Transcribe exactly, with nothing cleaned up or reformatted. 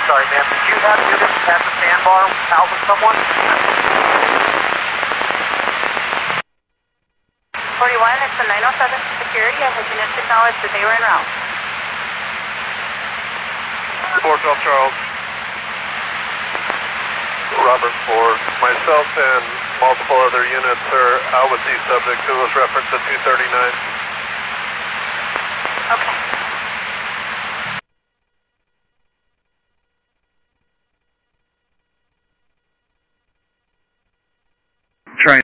Sorry, ma'am. Did you have units at the sandbar out with someone? forty-one, it's the nine oh seven security. I had units acknowledged that they were en route. four twelve Charles. Robert four. Myself and multiple other units are out with these subjects who was referenced at two thirty-nine. Okay.